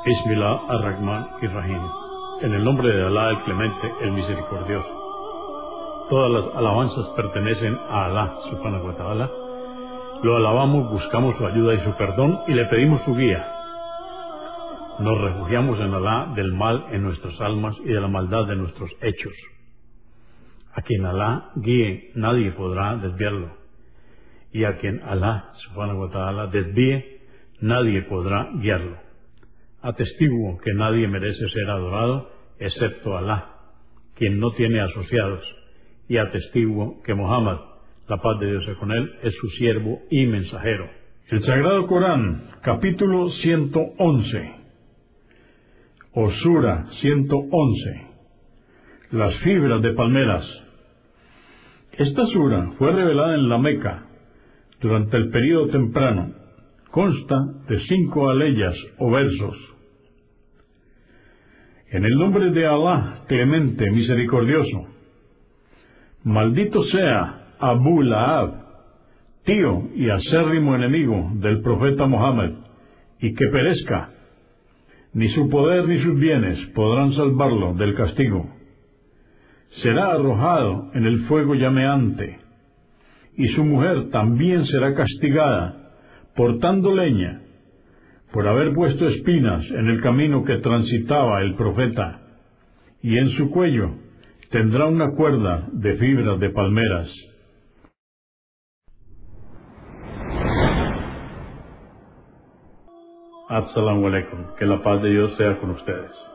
Bismillah ar-Rahman ir-Rahim. En el nombre de Alá el Clemente, el Misericordioso. Todas las alabanzas pertenecen a Alá, subhanahu wa ta'ala. Lo alabamos, buscamos su ayuda y su perdón y le pedimos su guía. Nos refugiamos en Alá del mal en nuestras almas y de la maldad de nuestros hechos. A quien Alá guíe, nadie podrá desviarlo. Y a quien Alá, subhanahu wa ta'ala, desvíe, nadie podrá guiarlo. Atestiguo que nadie merece ser adorado excepto Alá, quien no tiene asociados, y atestiguo que Muhammad, la paz de Dios sea con él, es su siervo y mensajero. El Sagrado Corán, capítulo 111, o Sura 111, las fibras de palmeras. Esta sura fue revelada en la Meca durante el período temprano. Consta de 5 aleyas o versos. En el nombre de Alá, Clemente, Misericordioso. Maldito sea Abu Lahab, tío y acérrimo enemigo del profeta Mohammed, y que perezca. Ni su poder ni sus bienes podrán salvarlo del castigo. Será arrojado en el fuego llameante, y su mujer también será castigada, portando leña, por haber puesto espinas en el camino que transitaba el profeta, y en su cuello tendrá una cuerda de fibras de palmeras. Assalamu alaikum, que la paz de Dios sea con ustedes.